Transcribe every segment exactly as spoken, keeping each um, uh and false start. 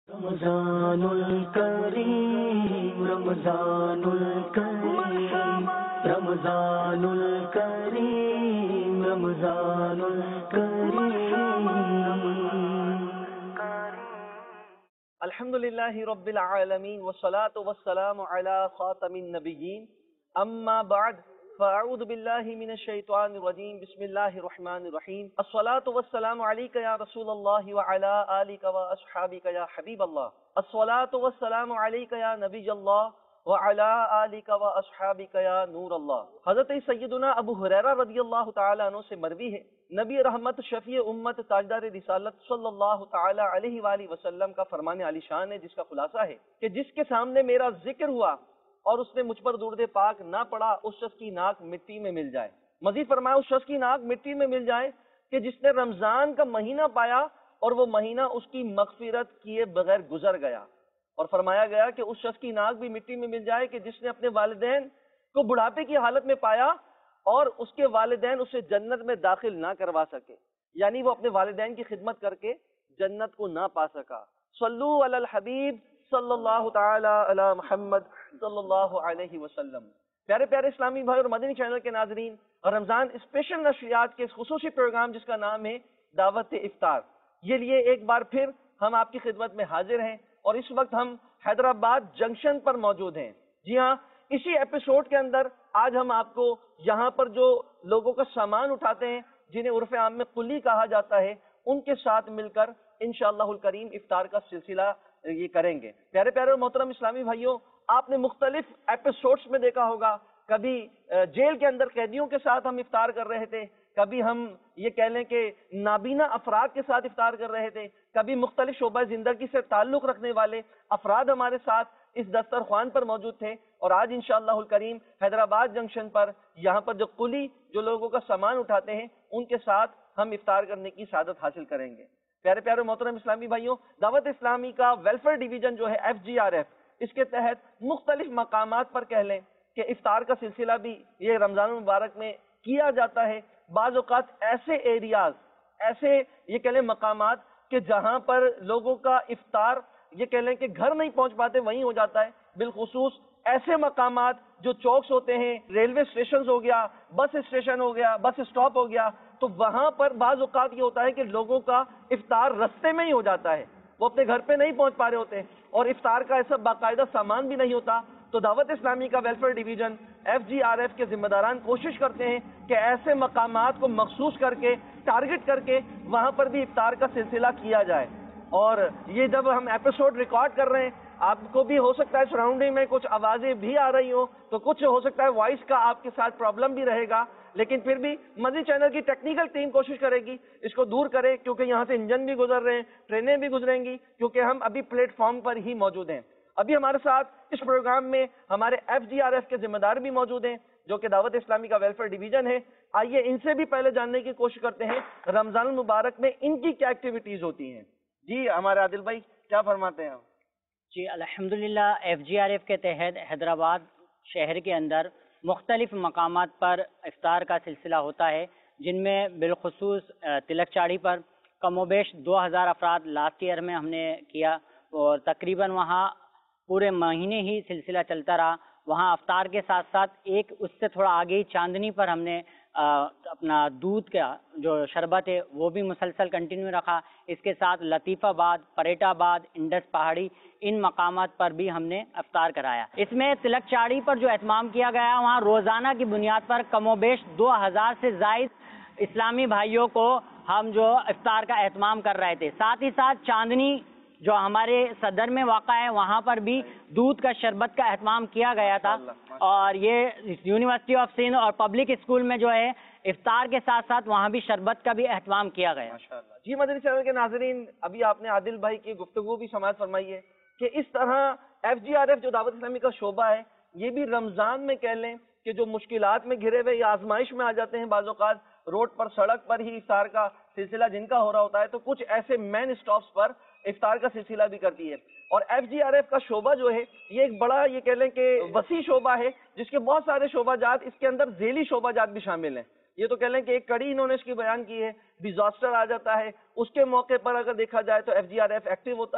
رمضان الکریم رمضان الکریم رمضان الکریم رمضان الکریم. الحمد للہ رب العالمین والصلاة والسلام علی خاتم النبیین، اما بعد فاعوذ باللہ من الشیطان الرجیم، بسم اللہ الرحمن الرحیم. الصلاة والسلام علیک یا رسول اللہ وعلی آلک واصحابک یا حبیب اللہ. الصلاة والسلام علیک یا نبی اللہ وعلی آلک واصحابک یا نور اللہ. حضرت سیدنا ابو ہریرہ رضی اللہ تعالیٰ عنہ سے مروی ہے، نبی رحمت شفیع امت تاجدار رسالت صلی اللہ تعالیٰ علیہ وآلہ وسلم کا فرمان علی شان ہے، جس کا خلاصہ ہے کہ جس کے سامنے میرا ذکر ہوا اور اس نے مجھ پر درود پاک نہ پڑا، اس شخص کی ناک مٹی میں مل جائے. مزید فرمایا اس شخص کی ناک مٹی میں مل جائے کہ جس نے رمضان کا مہینہ پایا اور وہ مہینہ اس کی مغفرت کیے بغیر گزر گیا. اور فرمایا گیا کہ اس شخص کی ناک بھی مٹی میں مل جائے کہ جس نے اپنے والدین کو بڑھاپے کی حالت میں پایا اور اس کے والدین اسے جنت میں داخل نہ کروا سکے، یعنی وہ اپنے والدین کی خدمت کر کے جنت کو نہ پا سکا. صلو علی الحبیب صلی اللہ تعالی علی محمد صلی اللہ علیہ وسلم. پیارے پیارے اسلامی بھائی اور مدنی چینل کے ناظرین، رمضان اسپیشل نشریات کے اس خصوصی پروگرام جس کا نام ہے دعوت افطار، یہ لیے ایک بار پھر ہم آپ کی خدمت میں حاضر ہیں اور اس وقت ہم حیدرآباد جنکشن پر موجود ہیں. جی ہاں، اسی ایپیسوڈ کے اندر آج ہم آپ کو یہاں پر جو لوگوں کا سامان اٹھاتے ہیں، جنہیں عرف عام میں قلی کہا جاتا ہے، ان کے ساتھ مل کر انشاءاللہ الکریم افطار کا سلسلہ یہ کریں گے. پیارے پیارے اور محترم اسلامی بھائیوں، آپ نے مختلف ایپیسوڈز میں دیکھا ہوگا، کبھی جیل کے اندر قیدیوں کے ساتھ ہم افطار کر رہے تھے، کبھی ہم یہ کہہ لیں کہ نابینا افراد کے ساتھ افطار کر رہے تھے، کبھی مختلف شعبہ زندگی سے تعلق رکھنے والے افراد ہمارے ساتھ اس دسترخوان پر موجود تھے. اور آج انشاءاللہ الکریم حیدرآباد جنکشن پر یہاں پر جو قلی جو لوگوں کا سامان اٹھاتے ہیں، ان کے ساتھ ہم افطار کرنے کی سعادت حاصل کریں گے. پیارے پیارے محترم اسلامی بھائیوں، دعوت اسلامی کا ویلفیئر ڈویژن جو ہے ایف جی آر ایف، اس کے تحت مختلف مقامات پر کہہ لیں کہ افطار کا سلسلہ بھی یہ رمضان المبارک میں کیا جاتا ہے. بعض اوقات ایسے ایریاز، ایسے یہ کہہ لیں مقامات کہ جہاں پر لوگوں کا افطار یہ کہہ لیں کہ گھر نہیں پہنچ پاتے، وہیں ہو جاتا ہے. بالخصوص ایسے مقامات جو چوکس ہوتے ہیں، ریلوے اسٹیشنز ہو گیا، بس اسٹیشن ہو گیا، بس اسٹاپ ہو گیا، تو وہاں پر بعض اوقات یہ ہوتا ہے کہ لوگوں کا افطار رستے میں ہی ہو جاتا ہے، وہ اپنے گھر پہ نہیں پہنچ پا رہے ہوتے اور افطار کا ایسا باقاعدہ سامان بھی نہیں ہوتا. تو دعوت اسلامی کا welfare division F G R F کے ذمہ داران کوشش کرتے ہیں کہ ایسے مقامات کو مخصوص کر کے ٹارگٹ کر کے وہاں پر بھی افطار کا سلسلہ کیا جائے. اور یہ جب ہم ایپیسوڈ ریکارڈ کر رہے ہیں، آپ کو بھی ہو سکتا ہے سراؤنڈنگ میں کچھ آوازیں بھی آ رہی ہوں، تو کچھ ہو سکتا ہے وائس کا آپ کے ساتھ پرابلم بھی رہے گا، لیکن پھر بھی مدنی چینل کی ٹیکنیکل ٹیم کوشش کرے گی اس کو دور کرے، کیونکہ یہاں سے انجن بھی گزر رہے ہیں، ٹرینیں بھی گزریں گی، کیونکہ ہم ابھی پلیٹ فارم پر ہی موجود ہیں. ابھی ہمارے ساتھ اس پروگرام میں ہمارے ایف جی آر ایف کے ذمہ دار بھی موجود ہیں، جو کہ دعوت اسلامی کا ویلفیئر ڈویژن ہے. آئیے ان سے بھی پہلے جاننے کی کوشش کرتے ہیں رمضان المبارک میں ان کی کیا ایکٹیویٹیز ہوتی ہیں. جی ہمارے عادل بھائی کیا فرماتے ہیں؟ جی الحمدللہ، ایف جی آر ایف کے تحت حیدرآباد شہر کے اندر مختلف مقامات پر افطار کا سلسلہ ہوتا ہے، جن میں بالخصوص تلک چاڑی پر کم و بیش دو ہزار افراد لاسٹ ایئر میں ہم نے کیا، اور تقریباً وہاں پورے مہینے ہی سلسلہ چلتا رہا. وہاں افطار کے ساتھ ساتھ ایک اس سے تھوڑا آگے ہی چاندنی پر ہم نے اپنا دودھ کا جو شربت ہے وہ بھی مسلسل کنٹینیو رکھا. اس کے ساتھ لطیف آباد، پریٹ آباد، انڈس پہاڑی، ان مقامات پر بھی ہم نے افطار کرایا. اس میں تلک چاڑی پر جو اہتمام کیا گیا، وہاں روزانہ کی بنیاد پر کم و بیش دو ہزار سے زائد اسلامی بھائیوں کو ہم جو افطار کا اہتمام کر رہے تھے. ساتھ ہی ساتھ چاندنی جو ہمارے صدر میں واقع ہے، وہاں پر بھی دودھ کا شربت کا اہتمام کیا گیا تھا. اور یہ یونیورسٹی آف سندھ اور پبلک اسکول میں جو ہے افطار کے ساتھ ساتھ وہاں بھی شربت کا بھی اہتمام کیا گیا. جی مدنی چینل کے ناظرین، ابھی آپ نے عادل بھائی کی گفتگو بھی سماعت فرمائی ہے کہ اس طرح ایف جی آر ایف جو دعوت اسلامی کا شعبہ ہے، یہ بھی رمضان میں کہہ لیں کہ جو مشکلات میں گھرے ہوئے یا آزمائش میں آ جاتے ہیں، بعض اوقات روڈ پر سڑک پر ہی افطار کا سلسلہ جن کا ہو رہا ہوتا ہے، تو کچھ ایسے مین اسٹاپس پر افطار کا سلسلہ بھی کرتی ہے. اور ایف جی آر ایف کا شعبہ جو ہے یہ ایک بڑا یہ کہہ لیں کہ وسیع شعبہ ہے، جس کے بہت سارے شعبہ جات اس کے اندر ذیلی شعبہ جات بھی شامل ہیں. یہ تو کہہ لیں کہ ایک کڑی انہوں نے اس کی بیان کی ہے. ڈیزاسٹر آ جاتا ہے، اس کے موقع پر اگر دیکھا جائے تو F G R F active ہوتا ہے.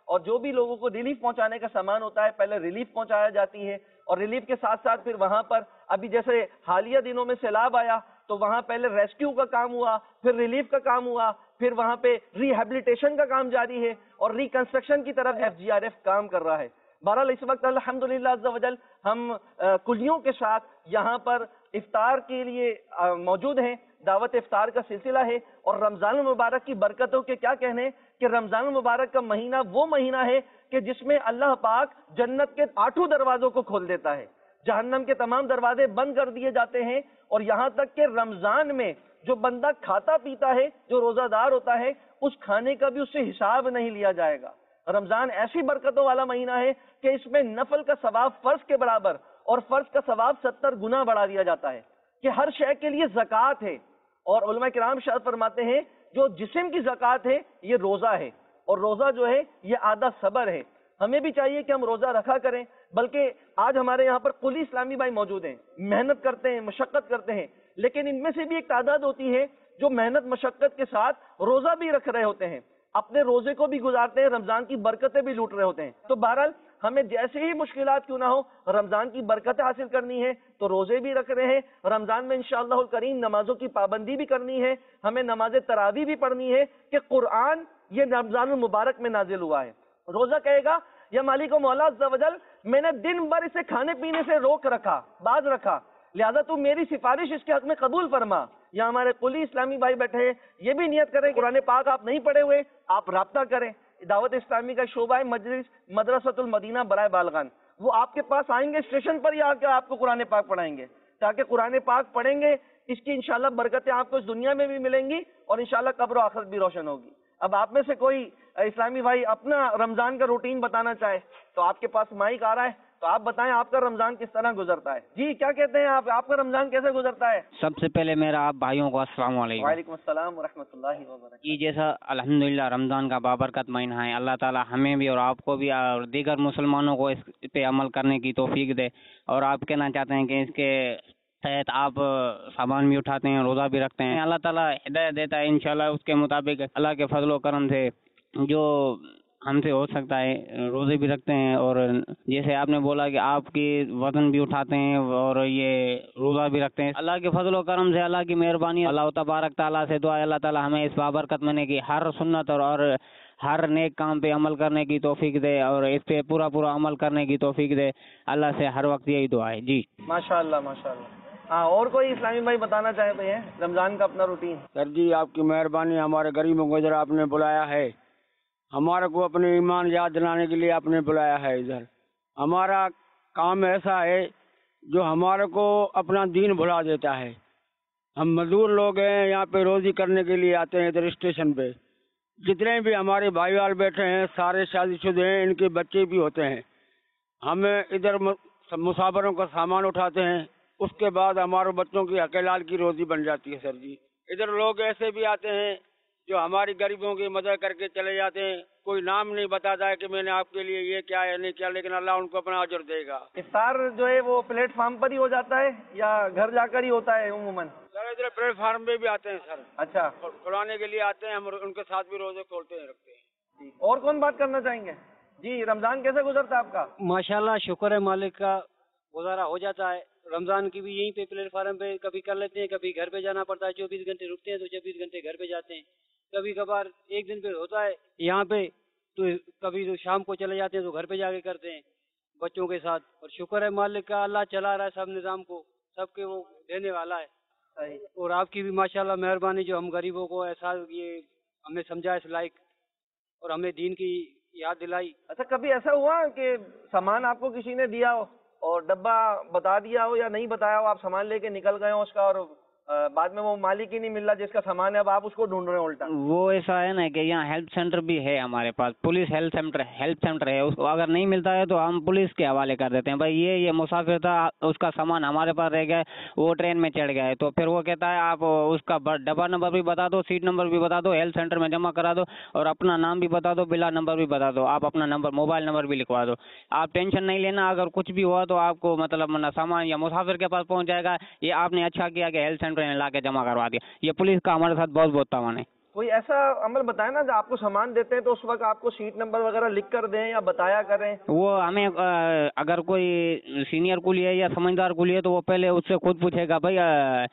اور جو بھی لوگوں کو ریلیف پہنچانے کا سامان ہوتا ہے پہلے ریلیف پہنچایا جاتی ہے، اور ریلیف کے ساتھ ساتھ پھر وہاں پر ابھی جیسے حالیہ دنوں میں سیلاب آیا تو وہاں پہلے ریسکیو کا کام ہوا، پھر ریلیف کا کام ہوا، پھر وہاں پہ ریہیبلیٹیشن کا کام جاری ہے، اور ریکنسٹرکشن کی طرف ایف جی آر ایف کام کر رہا ہے۔ بہرحال اس وقت الحمدللہ عز و جل ہم کلیوں کے ساتھ یہاں پر افطار کے لیے موجود ہیں، دعوت افطار کا سلسلہ ہے، اور رمضان المبارک کی برکتوں کے کیا کہنے کہ رمضان المبارک کا مہینہ وہ مہینہ ہے کہ جس میں اللہ پاک جنت کے آٹھوں دروازوں کو کھول دیتا ہے، جہنم کے تمام دروازے بند کر دیے جاتے ہیں، اور یہاں تک کہ رمضان میں جو بندہ کھاتا پیتا ہے، جو روزہ دار ہوتا ہے، اس کھانے کا بھی اس سے حساب نہیں لیا جائے گا۔ رمضان ایسی برکتوں والا مہینہ ہے کہ اس میں نفل کا ثواب فرض کے برابر اور فرض کا ثواب ستر گنا بڑھا دیا جاتا ہے، کہ ہر شے کے لیے زکوٰۃ ہے، اور علماء کرام ارشاد فرماتے ہیں جو جسم کی زکوٰۃ ہے یہ روزہ ہے، اور روزہ جو ہے یہ آدھا صبر ہے۔ ہمیں بھی چاہیے کہ ہم روزہ رکھا کریں، بلکہ آج ہمارے یہاں پر کلی اسلامی بھائی موجود ہیں، محنت کرتے ہیں، مشقت کرتے ہیں، لیکن ان میں سے بھی ایک تعداد ہوتی ہے جو محنت مشقت کے ساتھ روزہ بھی رکھ رہے ہوتے ہیں، اپنے روزے کو بھی گزارتے ہیں، رمضان کی برکتیں بھی لوٹ رہے ہوتے ہیں۔ تو بہرحال ہمیں جیسے ہی مشکلات کیوں نہ ہو، رمضان کی برکتیں حاصل کرنی ہے تو روزے بھی رکھ رہے ہیں، رمضان میں انشاءاللہ الکریم نمازوں کی پابندی بھی کرنی ہے، ہمیں نماز تراویح بھی پڑھنی ہے، کہ قرآن یہ رمضان المبارک میں نازل ہوا ہے۔ روزہ کہے گا یا مالک و مولا عز و جل میں نے دن بھر اسے کھانے پینے سے روک رکھا، باز رکھا، لہذا تو میری سفارش اس کے حق میں قبول فرما۔ یا ہمارے کلی اسلامی بھائی بیٹھے ہیں، یہ بھی نیت کریں قرآن پاک آپ نہیں پڑھے ہوئے آپ رابطہ کریں، دعوت اسلامی کا شعبہ ہے مجلس مدرسۃ المدینہ برائے بالغان، وہ آپ کے پاس آئیں گے اسٹیشن پر یا آ کے آپ کو قرآن پاک پڑھائیں گے، تاکہ قرآن پاک پڑھیں گے، اس کی انشاءاللہ برکتیں آپ کو اس دنیا میں بھی ملیں گی اور انشاءاللہ قبر و آخرت بھی روشن ہوگی۔ اب آپ میں سے کوئی اسلامی بھائی اپنا رمضان کا روٹین بتانا چاہے تو آپ کے پاس مائک آ رہا ہے، تو آپ بتائیں آپ کا رمضان کس طرح گزرتا ہے؟ جی کیا کہتے ہیں آپ، آپ کا رمضان کیسے گزرتا ہے؟ سب سے پہلے میرا آپ بھائیوں کو السلام علیکم۔ وعلیکم السلام ورحمۃ اللہ وبرکاتہ۔ یہ جیسا الحمدللہ رمضان کا بابرکت مہینہ ہے، اللہ تعالی ہمیں بھی اور آپ کو بھی اور دیگر مسلمانوں کو اس پہ عمل کرنے کی توفیق دے، اور آپ کہنا چاہتے ہیں کہ اس کے تحت آپ سامان بھی اٹھاتے ہیں، روزہ بھی رکھتے ہیں، اللہ تعالیٰ ہدایت دیتا ہے انشاءاللہ اس کے مطابق اللہ کے فضل و کرم سے جو ہم سے ہو سکتا ہے روزے بھی رکھتے ہیں، اور جیسے آپ نے بولا کہ آپ کی وزن بھی اٹھاتے ہیں اور یہ روزہ بھی رکھتے ہیں، اللہ کے فضل و کرم سے، اللہ کی مہربانی، اللہ تبارک تعالیٰ سے دعا ہے اللہ تعالیٰ ہمیں اس بابرکت مہینے کی ہر سنت اور اور ہر نیک کام پہ عمل کرنے کی توفیق دے، اور اس پہ پورا پورا عمل کرنے کی توفیق دے، اللہ سے ہر وقت یہی دعا ہے۔ جی ماشاءاللہ ماشاءاللہ۔ ہاں اور کوئی اسلامی بھائی بتانا چاہتے ہیں رمضان کا اپنا روٹین؟ سر جی آپ کی مہربانی، ہمارے غریبوں کو ادھر آپ نے بلایا ہے، ہمارے کو اپنے ایمان یاد دلانے کے لیے آپ نے بلایا ہے ادھر۔ ہمارا کام ایسا ہے جو ہمارے کو اپنا دین بھلا دیتا ہے۔ ہم مزدور لوگ ہیں، یہاں پہ روزی کرنے کے لیے آتے ہیں ادھر اسٹیشن پہ۔ جتنے بھی ہمارے بھائی وال بیٹھے ہیں سارے شادی شدہ ہیں، ان کے بچے بھی ہوتے ہیں۔ ہم ادھر مسافروں کا سامان اٹھاتے ہیں، اس کے بعد ہمارے بچوں کی حق حلال کی روزی بن جاتی ہے سر جی۔ ادھر لوگ ایسے بھی آتے ہیں جو ہماری غریبوں کی مدد کر کے چلے جاتے ہیں، کوئی نام نہیں بتاتا ہے کہ میں نے آپ کے لیے یہ کیا ہے نہیں کیا، لیکن اللہ ان کو اپنا اجر دے گا۔ افطار جو ہے وہ پلیٹ فارم پر ہی ہو جاتا ہے یا گھر جا کر ہی ہوتا ہے عموماً؟ سر ادھر پلیٹ فارم پہ بھی آتے ہیں سر، اچھا کھلانے کے لیے آتے ہیں، ہم ان کے ساتھ بھی روزے کھولتے ہیں رکھتے ہیں۔ جی اور کون بات کرنا چاہیں گے؟ جی رمضان کیسے گزرتا ہے آپ کا؟ ماشاءاللہ شکر ہے مالک کا، گزارا ہو جاتا ہے۔ رمضان کی بھی یہیں پہ پلیٹ فارم پہ کبھی کر لیتے ہیں، کبھی گھر پہ جانا پڑتا ہے، چوبیس گھنٹے رکتے ہیں تو چوبیس گھنٹے گھر پہ جاتے ہیں، کبھی کبھار ایک دن پہ ہوتا ہے یہاں پہ، تو کبھی تو شام کو چلے جاتے ہیں تو گھر پہ جا کے کرتے ہیں بچوں کے ساتھ۔ اور شکر ہے مالک کا، اللہ چلا رہا ہے سب نظام کو، سب کے وہ دینے والا ہے۔ صحیح۔ اور آپ کی بھی ماشاءاللہ مہربانی جو ہم غریبوں کو ایسا یہ ہمیں سمجھا اس لائق اور ہمیں دین کی یاد دلائی۔ اچھا کبھی ایسا ہوا کہ سامان آپ کو کسی نے دیا ہو اور ڈبہ بتا دیا ہو یا نہیں بتایا ہو، آپ سامان لے کے نکل گئے ہو اس کا، اور بعد میں وہ مالک ہی نہیں مل رہا جس کا سامان ہے، اب آپ اس کو ڈھونڈ رہے ہیں الٹا؟ وہ ایسا ہے نا کہ یہاں ہیلپ سینٹر بھی ہے ہمارے پاس، police help centre help centre ہے، اس کو اگر نہیں ملتا ہے تو ہم پولیس کے حوالے کر دیتے ہیں، بھائی یہ یہ مسافر تھا، اس کا سامان ہمارے پاس رہ گیا، وہ ٹرین میں چڑھ گیا ہے، تو پھر وہ کہتا ہے آپ اس کا ڈبہ نمبر بھی بتا دو، سیٹ نمبر بھی بتا دو، ہیلپ سینٹر میں جمع کرا دو، اور اپنا نام بھی بتا دو، بلا نمبر بھی بتا دو، آپ اپنا نمبر موبائل نمبر بھی لکھوا دو، آپ ٹینشن نہیں لینا، اگر کچھ بھی ہوا تو آپ کو مطلب سامان یا مسافر کے پاس پہنچ جائے گا۔ یہ آپ نے اچھا کیا کہ ہیلتھ سینٹر نے لا کے جمع کروا دیا، یہ پولیس کا ہمارے ساتھ بہت بہت تعاون ہے۔ کوئی ایسا عمل بتائیں نا جو آپ کو سامان دیتے ہیں تو اس وقت آپ کو سیٹ نمبر وغیرہ لکھ کر دیں یا بتایا کریں. وہ ہمیں اگر کوئی سینئر کولی ہے یا سمجھدار کولی ہے تو وہ پہلے اس سے خود پوچھے گا بھائی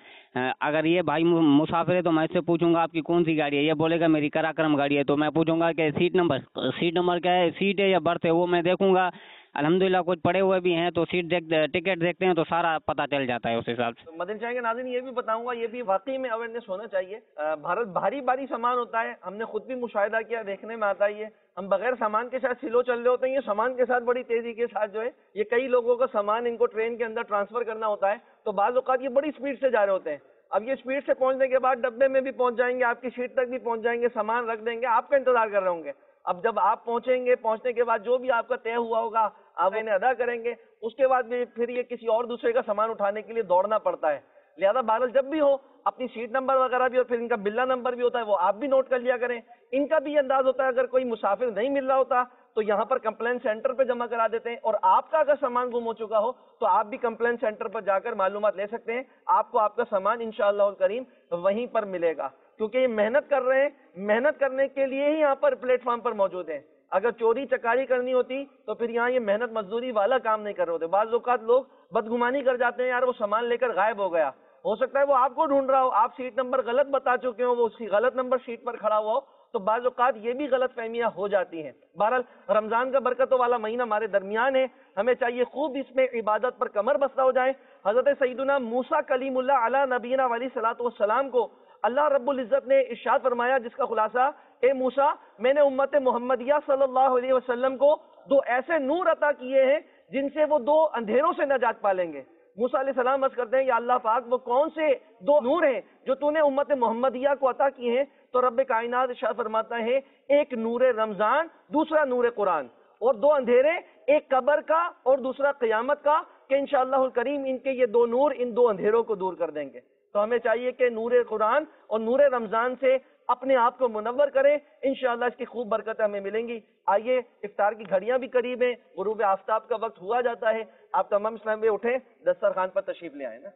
اگر یہ بھائی مسافر ہے تو میں اس سے پوچھوں گا آپ کی کون سی گاڑی ہے. یہ بولے گا میری کراکرم گاڑی ہے تو میں پوچھوں گا کہ سیٹ نمبر سیٹ نمبر کیا ہے, سیٹ ہے یا برتھ ہے, وہ میں دیکھوں گا. الحمدللہ کچھ پڑے ہوئے بھی ہیں تو سیٹ دیکھ ٹکٹ دیکھتے ہیں تو سارا پتہ چل جاتا ہے اس حساب سے. مدنی چینل کے ناظرین یہ بھی بتاؤں گا, یہ بھی واقعی میں اویئرنیس ہونا چاہیے. بھارت بھاری بھاری سامان ہوتا ہے, ہم نے خود بھی مشاہدہ کیا, دیکھنے میں آتا ہی ہے. ہم بغیر سامان کے ساتھ سلو چل رہے ہوتے ہیں, یہ سامان کے ساتھ بڑی تیزی کے ساتھ جو ہے یہ کئی لوگوں کا سامان ان کو ٹرین کے اندر ٹرانسفر کرنا ہوتا ہے, تو بعض اوقات یہ بڑی اسپیڈ سے جا رہے ہوتے ہیں. اب یہ اسپیڈ سے پہنچنے کے بعد ڈبے میں بھی پہنچ جائیں گے, آپ کی سیٹ تک بھی پہنچ جائیں گے, سامان رکھ دیں گے, آپ کا انتظار کر رہے ہوں گے. اب جب آپ پہنچیں گے, پہنچنے کے بعد جو بھی آپ کا طے ہوا ہوگا آپ انہیں ادا کریں گے, اس کے بعد بھی پھر یہ کسی اور دوسرے کا سامان اٹھانے کے لیے دوڑنا پڑتا ہے. لہذا بہرحال جب بھی ہو اپنی سیٹ نمبر وغیرہ بھی اور پھر ان کا بلا نمبر بھی ہوتا ہے وہ آپ بھی نوٹ کر لیا کریں. ان کا بھی یہ انداز ہوتا ہے اگر کوئی مسافر نہیں مل رہا ہوتا تو یہاں پر کمپلین سینٹر پہ جمع کرا دیتے ہیں, اور آپ کا اگر سامان گم ہو چکا ہو تو آپ بھی کمپلین سینٹر پر جا کر معلومات لے سکتے ہیں. آپ کو آپ کا سامان انشاءاللہ الکریم وہیں پر ملے گا, کیونکہ یہ محنت کر رہے ہیں, محنت کرنے کے لیے ہی یہاں پر پلیٹ فارم پر موجود ہیں. اگر چوری چکاری کرنی ہوتی تو پھر یہاں یہ محنت مزدوری والا کام نہیں کر رہے ہوتے. بعض اوقات لوگ بدگمانی کر جاتے ہیں, یار وہ سامان لے کر غائب ہو گیا, ہو سکتا ہے وہ آپ کو ڈھونڈ رہا ہو, آپ سیٹ نمبر غلط بتا چکے ہو, وہ اس کی غلط نمبر سیٹ پر کھڑا ہوا ہو, تو بعض اوقات یہ بھی غلط فہمیاں ہو جاتی ہیں. بہرحال رمضان کا برکتوں والا مہینہ ہمارے درمیان ہے, ہمیں چاہیے خوب اس میں عبادت پر کمر بستہ ہو جائیں. حضرت سیدنا موسیٰ کلیم اللہ علی نبینا علیہ الصلوۃ والسلام کو اللہ رب العزت نے ارشاد فرمایا, جس کا خلاصہ, اے موسیٰ میں نے امت محمدیہ صلی اللہ علیہ وسلم کو دو ایسے نور عطا کیے ہیں جن سے وہ دو اندھیروں سے نجات پالیں گے. موسیٰ علیہ السلام عرض کرتے ہیں یا اللہ پاک وہ کون سے دو نور ہیں جو تو نے امت محمدیہ کو عطا کیے ہیں؟ تو رب کائنات ارشاد فرماتا ہے ایک نور رمضان, دوسرا نور قرآن, اور دو اندھیرے, ایک قبر کا اور دوسرا قیامت کا, کہ انشاءاللہ الکریم ان کے یہ دو نور ان دو اندھیروں کو دور کر دیں گے. تو ہمیں چاہیے کہ نور قرآن اور نور رمضان سے اپنے آپ کو منور کریں, انشاءاللہ اس کی خوب برکتیں ہمیں ملیں گی. آئیے, افطار کی گھڑیاں بھی قریب ہیں, غروب آفتاب کا وقت ہوا جاتا ہے, آپ تمام اسلام میں اٹھیں, دسترخوان پر تشریف لے آئیں نا.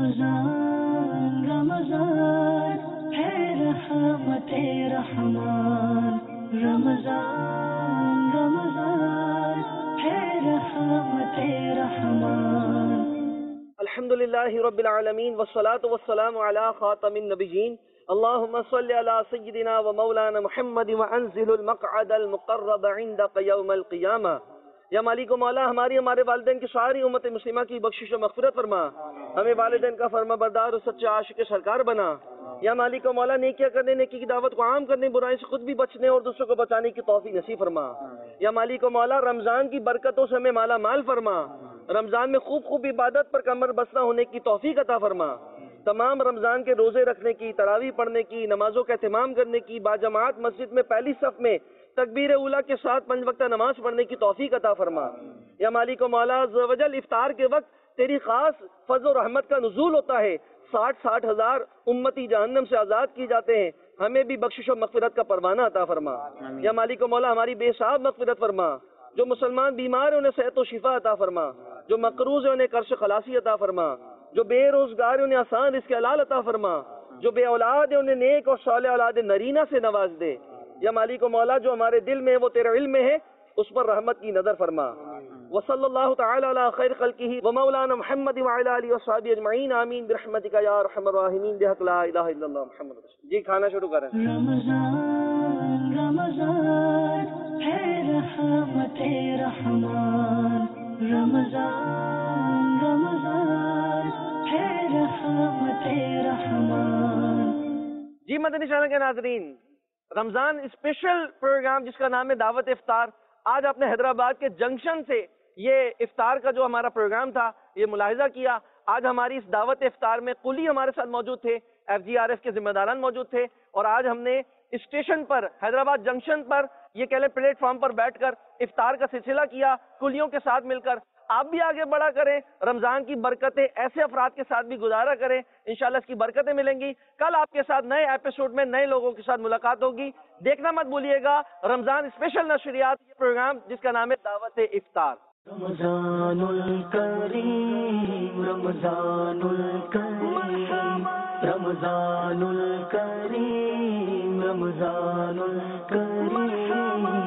رمضان رمضان ہے رحمت رحمان, رمضان رمضان ہے رحمت رحمان. الحمدللہ رب العالمین والصلاة والسلام علی خاتم النبیین. اللہم صلی علی سیدنا و مولانا محمد وانزل المقعد المقرب عندک یوم القیامہ. یا مالک و مولا ہماری ہمارے والدین کی ساری امت مسلمہ کی بخشش و مغفرت فرما, ہمیں والدین کا فرما بردار اور سچے عاشق سرکار بنا. یا مالک و مولا نیکیاں کرنے, نیکی کی دعوت کو عام کرنے, برائی سے خود بھی بچنے اور دوسروں کو بچانے کی توفیق نصیب فرما. یا مالک و مولا رمضان کی برکتوں سے ہمیں مالا مال فرما, رمضان میں خوب خوب عبادت پر کمر بستہ ہونے کی توفیق عطا فرما. تمام رمضان کے روزے رکھنے کی, تراویح پڑھنے کی, نمازوں کا اہتمام کرنے کی, باجماعت مسجد میں پہلی صف میں تکبیر اولیٰ کے ساتھ پنج وقتہ نماز پڑھنے کی توفیق عطا فرما. یا مالک و مولا عز و جل افطار کے وقت تیری خاص فضل و رحمت کا نزول ہوتا ہے, ساٹھ ساٹھ ہزار امتی جہنم سے آزاد کی جاتے ہیں, ہمیں بھی بخشش و مغفرت کا پروانہ عطا فرما. یا مالک و مولا ہماری بے حساب مغفرت فرما, جو مسلمان بیمار ہیں انہیں صحت و شفا عطا فرما, جو مقروض ہیں انہیں قرض خلاصی عطا فرما, جو بے روزگار ہیں انہیں آسان رزق حلال عطا فرما, جو بے اولاد ہیں انہیں نیک اور صالح اولاد نرینہ سے نواز دے. یا مالک و مولا جو ہمارے دل میں وہ تیرے علم میں ہے اس پر رحمت کی نظر فرما. وصلی اللہ تعالی علی خیر خلقہ و مولانا محمد وعلی آلہ وصحبہ اجمعین, آمین برحمتک یا ارحم الراحمین, بحق لا الہ الا اللہ محمد رسول اللہ. جی کھانا شروع کریں. رمضان رمضان ہے رحمت رحمان, رمضان رمضان ہے رحمت رحمان. جی مدنی چینل کے ناظرین, رمضان اسپیشل پروگرام جس کا نام ہے دعوت افطار, آج آپ نے حیدرآباد کے جنکشن سے یہ افطار کا جو ہمارا پروگرام تھا یہ ملاحظہ کیا. آج ہماری اس دعوت افطار میں قلی ہمارے ساتھ موجود تھے, ایف جی آر ایف کے ذمہ داران موجود تھے, اور آج ہم نے اسٹیشن پر حیدرآباد جنکشن پر یہ کہہ لیں پلیٹ فارم پر بیٹھ کر افطار کا سلسلہ کیا کلیوں کے ساتھ مل کر. آپ بھی آگے بڑھا کریں, رمضان کی برکتیں ایسے افراد کے ساتھ بھی گزارا کریں, انشاءاللہ اس کی برکتیں ملیں گی. کل آپ کے ساتھ نئے ایپیسوڈ میں نئے لوگوں کے ساتھ ملاقات ہوگی, دیکھنا مت بھولیے گا رمضان اسپیشل نشریات, یہ پروگرام جس کا نام ہے دعوت افطار. رمضان الکریم رمضان الکریم رمضان الکریم رمضان الکریم